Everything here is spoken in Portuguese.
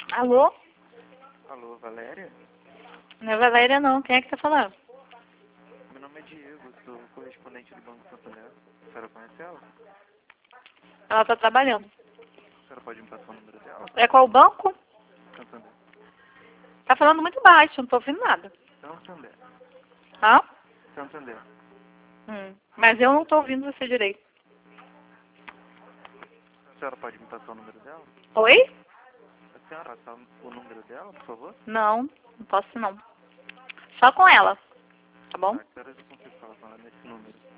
Alô? Alô, Valéria? Não é Valéria não, quem é que tá falando? Meu nome é Diego, sou correspondente do Banco Santander. A senhora conhece ela? Ela tá trabalhando. A senhora pode me passar o número dela? É qual banco? Santander. Tá falando muito baixo, não tô ouvindo nada. Santander. Hã? Santander. Mas eu não tô ouvindo você direito. A senhora pode me passar o número dela? Oi? A senhora passar o número dela, por favor? Não, não posso não. Só com ela, tá bom? Ah, que horas eu consigo falar com ela nesse número?